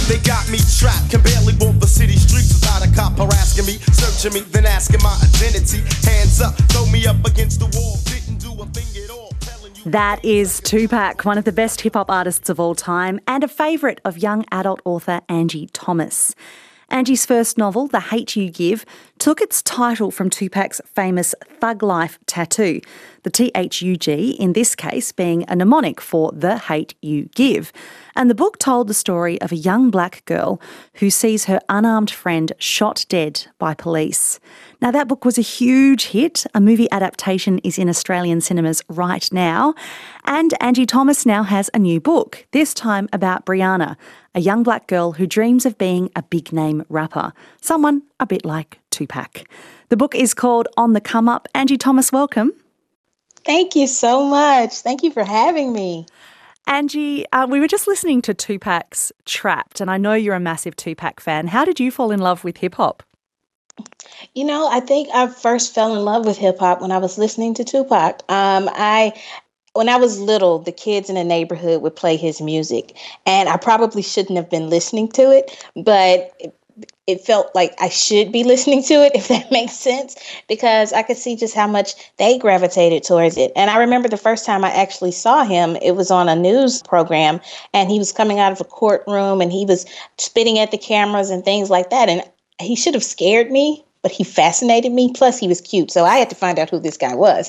They got me trapped, can barely walk the city streets without a cop harassing me, searching me, then asking my identity. Hands up, throw me up against the wall, didn't do a thing at all. That is Tupac, one of the best hip-hop artists of all time and a favourite of young adult author Angie Thomas. Angie's first novel, The Hate U Give, took its title from Tupac's famous Thug Life tattoo, the THUG in this case being a mnemonic for The Hate U Give. And the book told the story of a young black girl who sees her unarmed friend shot dead by police. Now, that book was a huge hit. A movie adaptation is in Australian cinemas right now. And Angie Thomas now has a new book, this time about Brianna, a young black girl who dreams of being a big-name rapper, someone a bit like Tupac. The book is called On the Come Up. Angie Thomas, welcome. Thank you so much. Thank you for having me. Angie, we were just listening to Tupac's Trapped, and I know you're a massive Tupac fan. How did you fall in love with hip-hop? You know, I think I first fell in love with hip hop when I was listening to Tupac. When I was little, the kids in the neighborhood would play his music, and I probably shouldn't have been listening to it, but it felt like I should be listening to it, if that makes sense, because I could see just how much they gravitated towards it. And I remember the first time I actually saw him, it was on a news program, and he was coming out of a courtroom, and he was spitting at the cameras and things like that. And he should have scared me, but he fascinated me. Plus, he was cute. So I had to find out who this guy was.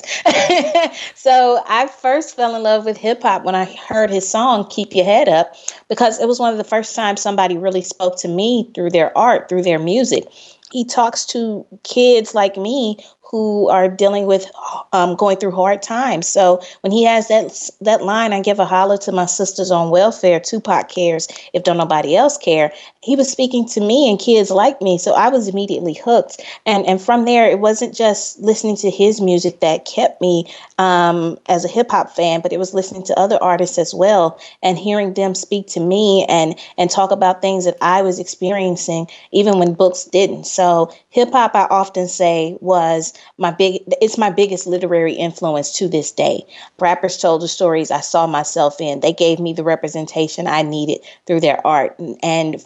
So I first fell in love with hip hop when I heard his song, Keep Your Head Up, because it was one of the first times somebody really spoke to me through their art, through their music. He talks to kids like me who are dealing with going through hard times. So when he has that line, I give a holler to my sisters on welfare, Tupac cares if don't nobody else care. He was speaking to me and kids like me. So I was immediately hooked. And from there, it wasn't just listening to his music that kept me as a hip hop fan, but it was listening to other artists as well and hearing them speak to me and talk about things that I was experiencing, even when books didn't. So hip hop, I often say, was my biggest literary influence to this day. Rappers told the stories I saw myself in. They gave me the representation I needed through their art. And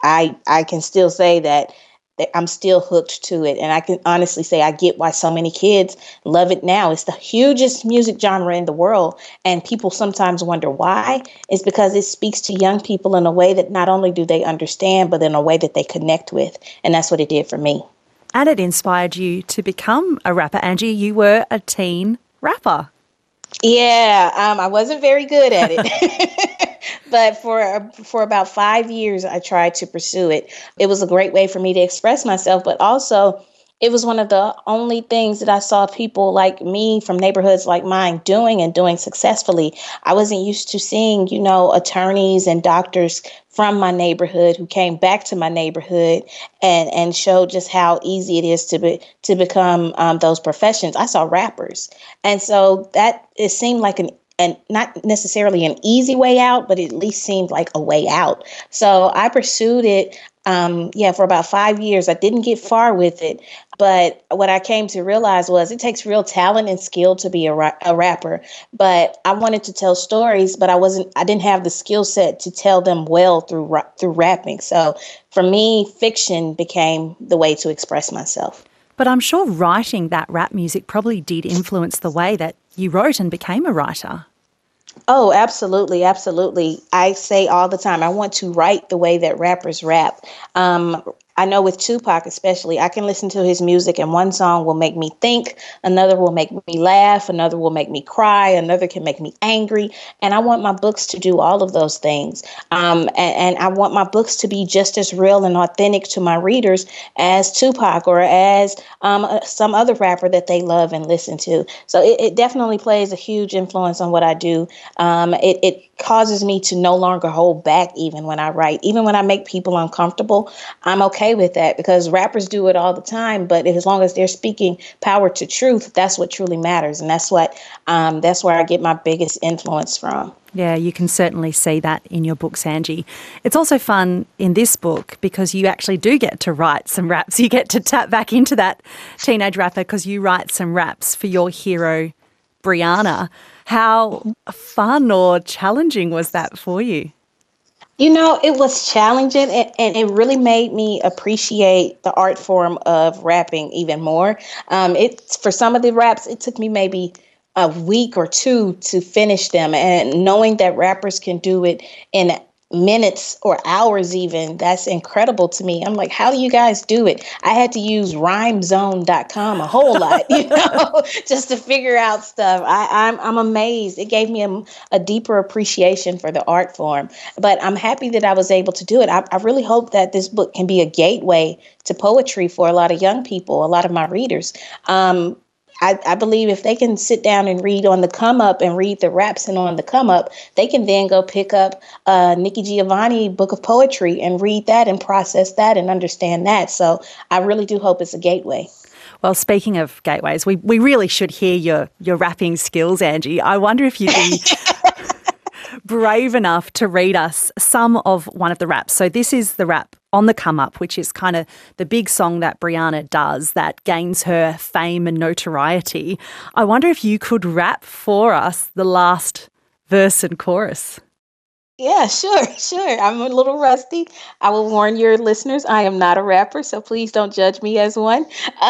I can still say that I'm still hooked to it. And I can honestly say I get why so many kids love it now. It's the hugest music genre in the world. And people sometimes wonder why. It's because it speaks to young people in a way that not only do they understand, but in a way that they connect with. And that's what it did for me. And it inspired you to become a rapper. Angie, you were a teen rapper. Yeah, I wasn't very good at it. But for about 5 years, I tried to pursue it. It was a great way for me to express myself, but also it was one of the only things that I saw people like me from neighborhoods like mine doing successfully. I wasn't used to seeing, attorneys and doctors from my neighborhood who came back to my neighborhood and showed just how easy it is to become those professions. I saw rappers. And so it seemed like and not necessarily an easy way out, but it at least seemed like a way out. So I pursued it, for about 5 years. I didn't get far with it, but what I came to realize was it takes real talent and skill to be a rapper. But I wanted to tell stories, but I didn't have the skill set to tell them well through rapping. So for me, fiction became the way to express myself. But I'm sure writing that rap music probably did influence the way that you wrote and became a writer. Oh, absolutely. Absolutely. I say all the time, I want to write the way that rappers rap. I know with Tupac especially, I can listen to his music and one song will make me think, another will make me laugh, another will make me cry, another can make me angry. And I want my books to do all of those things. And I want my books to be just as real and authentic to my readers as Tupac or as some other rapper that they love and listen to. So it definitely plays a huge influence on what I do. It causes me to no longer hold back even when I write. Even when I make people uncomfortable, I'm okay with that because rappers do it all the time. But as long as they're speaking power to truth, that's what truly matters. And that's where I get my biggest influence from. Yeah, you can certainly see that in your books, Angie. It's also fun in this book because you actually do get to write some raps. You get to tap back into that teenage rapper because you write some raps for your hero, Brianna. How fun or challenging was that for you? It was challenging, and it really made me appreciate the art form of rapping even more. For some of the raps, it took me maybe a week or two to finish them, and knowing that rappers can do it in minutes or hours even, that's incredible to me. I'm like, how do you guys do it? I had to use rhymezone.com a whole lot, just to figure out stuff. I'm amazed. It gave me a deeper appreciation for the art form. But I'm happy that I was able to do it. I really hope that this book can be a gateway to poetry for a lot of young people, a lot of my readers. I believe if they can sit down and read On the Come Up and read the raps and On the Come Up, they can then go pick up Nikki Giovanni book of poetry and read that and process that and understand that. So I really do hope it's a gateway. Well, speaking of gateways, we really should hear your rapping skills, Angie. I wonder if you'd be brave enough to read us some of one of the raps. So this is the rap On the Come Up, which is kind of the big song that Brianna does that gains her fame and notoriety. I wonder if you could rap for us the last verse and chorus. Yeah, sure. I'm a little rusty. I will warn your listeners, I am not a rapper, so please don't judge me as one.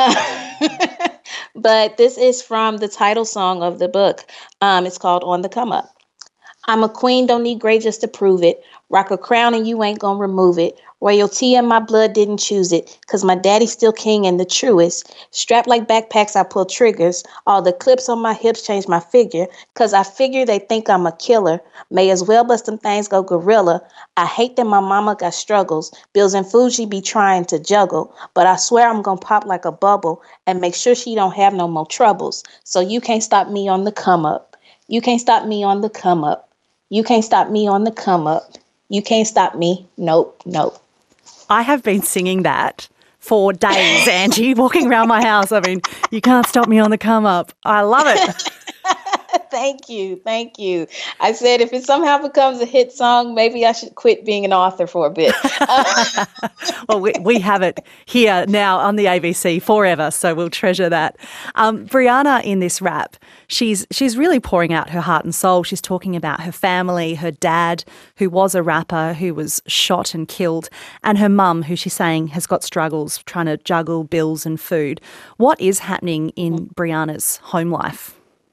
But this is from the title song of the book. It's called On the Come Up. I'm a queen, don't need gray just to prove it. Rock a crown and you ain't gonna remove it. Royalty in my blood didn't choose it, cause my daddy's still king and the truest. Strapped like backpacks, I pull triggers. All the clips on my hips change my figure, cause I figure they think I'm a killer. May as well bust them things go gorilla. I hate that my mama got struggles. Bills and food she be trying to juggle. But I swear I'm gonna pop like a bubble and make sure she don't have no more troubles. So you can't stop me on the come up. You can't stop me on the come up. You can't stop me on the come up. You can't stop me. Nope. I have been singing that for days, Angie, walking around my house. I mean, you can't stop me on the come up. I love it. Thank you. I said if it somehow becomes a hit song, maybe I should quit being an author for a bit. Well, we have it here now on the ABC forever, so we'll treasure that. Brianna, in this rap, she's really pouring out her heart and soul. She's talking about her family, her dad, who was a rapper, who was shot and killed, and her mum, who she's saying has got struggles trying to juggle bills and food. What is happening in Brianna's home life?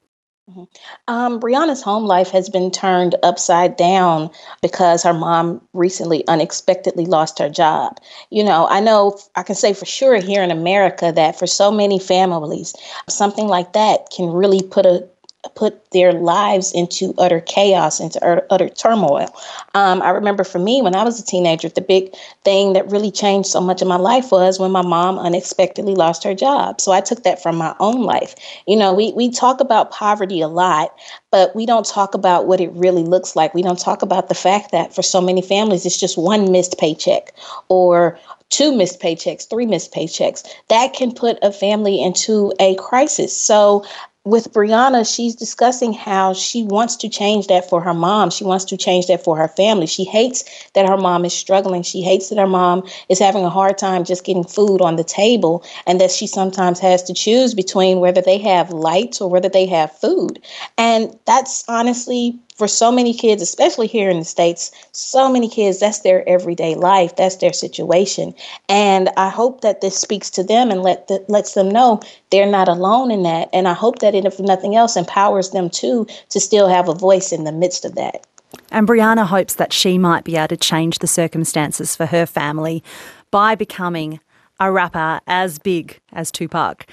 Brianna's home life has been turned upside down because her mom recently unexpectedly lost her job. I know I can say for sure here in America that for so many families, something like that can really put their lives into utter chaos, into utter turmoil. I remember for me, when I was a teenager, the big thing that really changed so much of my life was when my mom unexpectedly lost her job. So I took that from my own life. We talk about poverty a lot, but we don't talk about what it really looks like. We don't talk about the fact that for so many families, it's just one missed paycheck or 2 missed paychecks, 3 missed paychecks. That can put a family into a crisis. So with Brianna, she's discussing how she wants to change that for her mom. She wants to change that for her family. She hates that her mom is struggling. She hates that her mom is having a hard time just getting food on the table, and that she sometimes has to choose between whether they have lights or whether they have food. And that's honestly, for so many kids, especially here in the States, so many kids, that's their everyday life. That's their situation. And I hope that this speaks to them and lets them know they're not alone in that. And I hope that it, if nothing else, empowers them too to still have a voice in the midst of that. And Brianna hopes that she might be able to change the circumstances for her family by becoming a rapper as big as Tupac.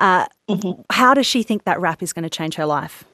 How does she think that rap is going to change her life?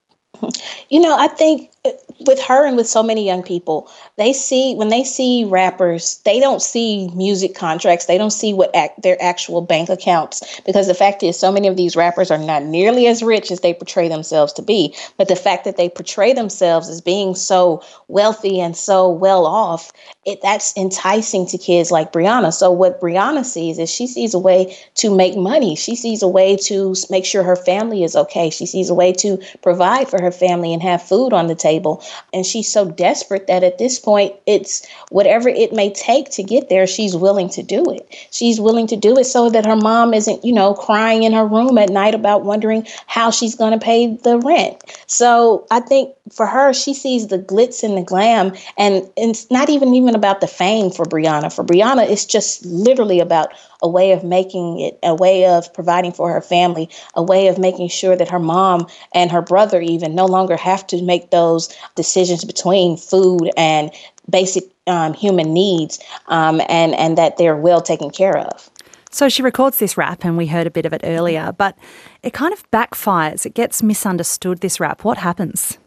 I think with her and with so many young people, when they see rappers, they don't see music contracts. They don't see their actual bank accounts, because the fact is so many of these rappers are not nearly as rich as they portray themselves to be. But the fact that they portray themselves as being so wealthy and so well off, that's enticing to kids like Brianna. So what Brianna sees is she sees a way to make money. She sees a way to make sure her family is okay. She sees a way to provide for her family and have food on the table. And she's so desperate that at this point, it's whatever it may take to get there, she's willing to do it. She's willing to do it so that her mom isn't, crying in her room at night about wondering how she's going to pay the rent. So I think for her, she sees the glitz and the glam, and it's not even about the fame for Brianna. For Brianna, it's just literally about a way of making it, a way of providing for her family, a way of making sure that her mom and her brother even no longer have to make those decisions between food and basic human needs, and that they're well taken care of. So she records this rap, and we heard a bit of it earlier, but it kind of backfires. It gets misunderstood, this rap. What happens?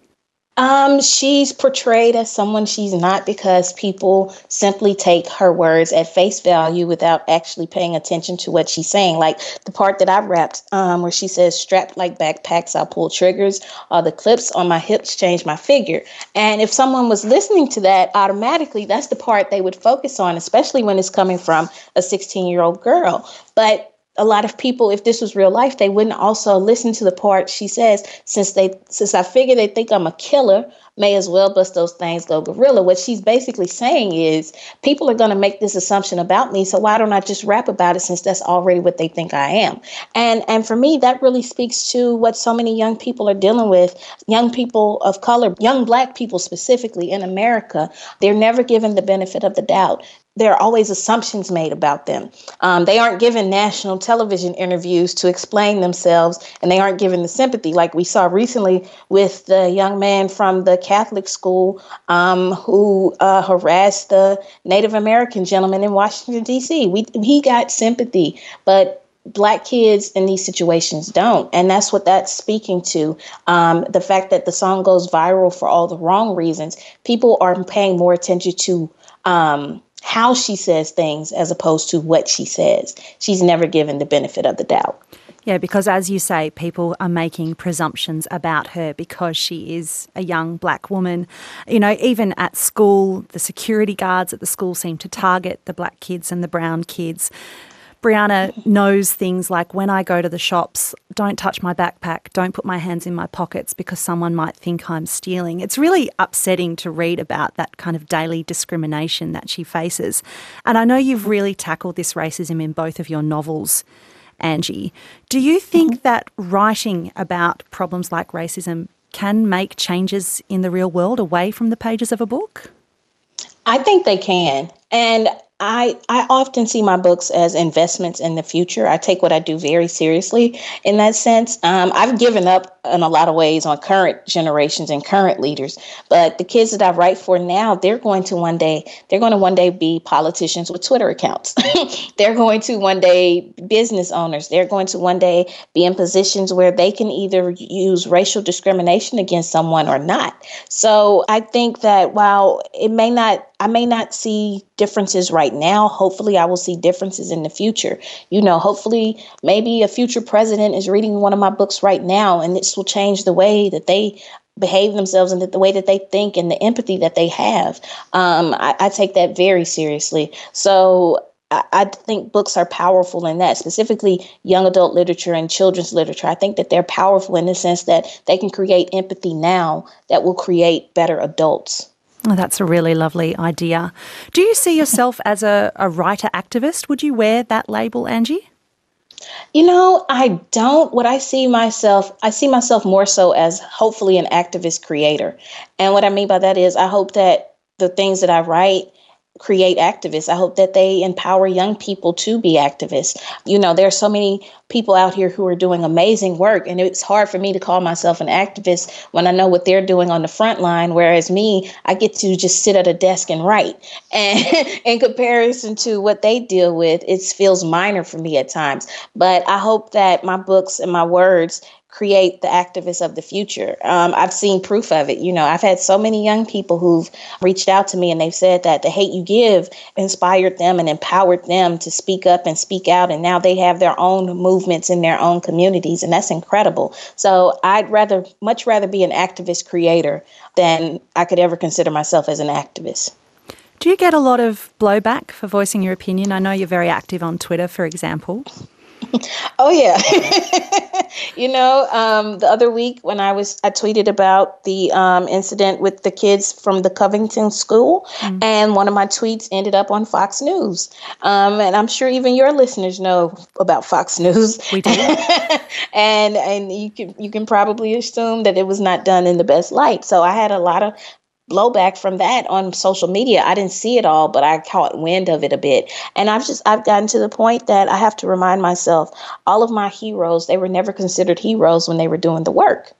She's portrayed as someone she's not because people simply take her words at face value without actually paying attention to what she's saying. Like the part that I rapped, where she says, strapped like backpacks, I'll pull triggers, all the clips on my hips change my figure. And if someone was listening to that, automatically that's the part they would focus on, especially when it's coming from a 16-year-old girl. But a lot of people, if this was real life, they wouldn't also listen to the part she says, since I figure they think I'm a killer, may as well bust those things, go gorilla. What she's basically saying is people are going to make this assumption about me, so why don't I just rap about it since that's already what they think I am? And for me, that really speaks to what so many young people are dealing with, young people of color, young Black people specifically in America. They're never given the benefit of the doubt. There are always assumptions made about them. They aren't given national television interviews to explain themselves, and they aren't given the sympathy like we saw recently with the young man from the Catholic school who harassed the Native American gentleman in Washington, D.C. He got sympathy, but Black kids in these situations don't. And that's what that's speaking to. The fact that the song goes viral for all the wrong reasons. People are paying more attention to how she says things as opposed to what she says. She's never given the benefit of the doubt. Yeah, because as you say, people are making presumptions about her because she is a young Black woman. Even at school, the security guards at the school seem to target the Black kids and the brown kids. Brianna knows things like, when I go to the shops, don't touch my backpack, don't put my hands in my pockets because someone might think I'm stealing. It's really upsetting to read about that kind of daily discrimination that she faces. And I know you've really tackled this racism in both of your novels, Angie. Do you think that writing about problems like racism can make changes in the real world away from the pages of a book? I think they can. And I often see my books as investments in the future. I take what I do very seriously in that sense. I've given up in a lot of ways on current generations and current leaders, but the kids that I write for now, they're going to one day be politicians with Twitter accounts. They're going to one day business owners. They're going to one day be in positions where they can either use racial discrimination against someone or not. So I think that while I may not see differences right now, hopefully I will see differences in the future. Hopefully maybe a future president is reading one of my books right now, and this will change the way that they behave themselves and the way that they think and the empathy that they have. I take that very seriously. So I think books are powerful in that, specifically young adult literature and children's literature. I think that they're powerful in the sense that they can create empathy now that will create better adults. Oh, that's a really lovely idea. Do you see yourself as a writer activist? Would you wear that label, Angie? I don't. I see myself more so as hopefully an activist creator. And what I mean by that is I hope that the things that I write create activists. I hope that they empower young people to be activists. There are so many people out here who are doing amazing work, and it's hard for me to call myself an activist when I know what they're doing on the front line, whereas me, I get to just sit at a desk and write. And in comparison to what they deal with, it feels minor for me at times. But I hope that my books and my words create the activists of the future. I've seen proof of it. I've had so many young people who've reached out to me and they've said that the Hate U Give inspired them and empowered them to speak up and speak out. And now they have their own movements in their own communities. And that's incredible. So I'd much rather be an activist creator than I could ever consider myself as an activist. Do you get a lot of blowback for voicing your opinion? I know you're very active on Twitter, for example. Oh yeah. The other week when I tweeted about the incident with the kids from the Covington school, and one of my tweets ended up on Fox News. And I'm sure even your listeners know about Fox News. We do. and you can probably assume that it was not done in the best light. So I had a lot of blowback from that on social media. I didn't see it all, but I caught wind of it a bit. And I've gotten to the point that I have to remind myself, all of my heroes, they were never considered heroes when they were doing the work.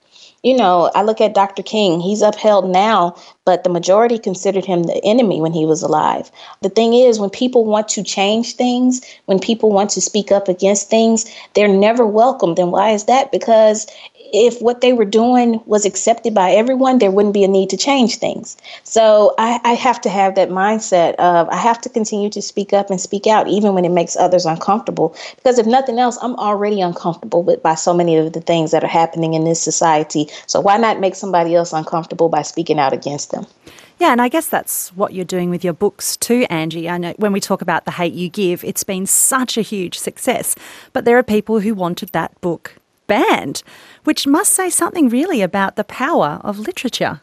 I look at Dr. King, he's upheld now, but the majority considered him the enemy when he was alive. The thing is, when people want to change things, when people want to speak up against things, they're never welcomed. And why is that? Because if what they were doing was accepted by everyone, there wouldn't be a need to change things. So I have to have that mindset of I have to continue to speak up and speak out, even when it makes others uncomfortable. Because if nothing else, I'm already uncomfortable by so many of the things that are happening in this society. So why not make somebody else uncomfortable by speaking out against them? Yeah, and I guess that's what you're doing with your books too, Angie. I know when we talk about The Hate U Give, it's been such a huge success. But there are people who wanted that book banned, which must say something really about the power of literature.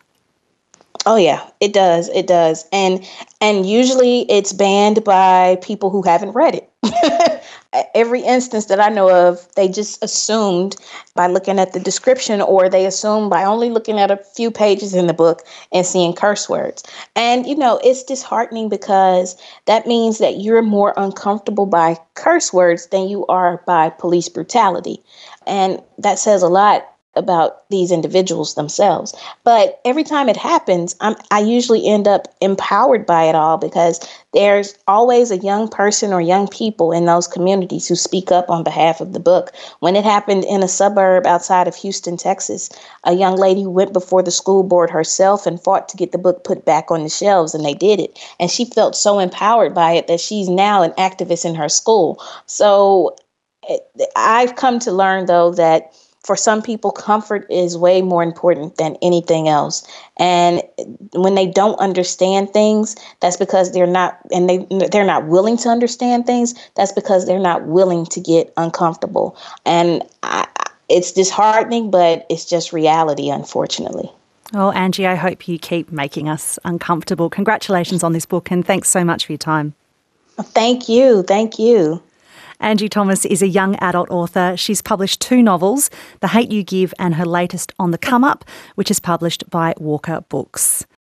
Oh yeah, it does. It does. And usually it's banned by people who haven't read it. Every instance that I know of, they just assumed by looking at the description, or they assumed by only looking at a few pages in the book and seeing curse words. And, it's disheartening because that means that you're more uncomfortable by curse words than you are by police brutality. And that says a lot about these individuals themselves. But every time it happens, I usually end up empowered by it all, because there's always a young person or young people in those communities who speak up on behalf of the book. When it happened in a suburb outside of Houston, Texas, a young lady went before the school board herself and fought to get the book put back on the shelves, and they did it. And she felt so empowered by it that she's now an activist in her school. So I've come to learn, though, that for some people, comfort is way more important than anything else. And when they don't understand things, that's because they're not willing to understand things. That's because they're not willing to get uncomfortable. And it's disheartening, but it's just reality, unfortunately. Oh, Angie, I hope you keep making us uncomfortable. Congratulations on this book, and thanks so much for your time. Thank you. Thank you. Angie Thomas is a young adult author. She's published 2 novels, The Hate U Give and her latest On the Come Up, which is published by Walker Books.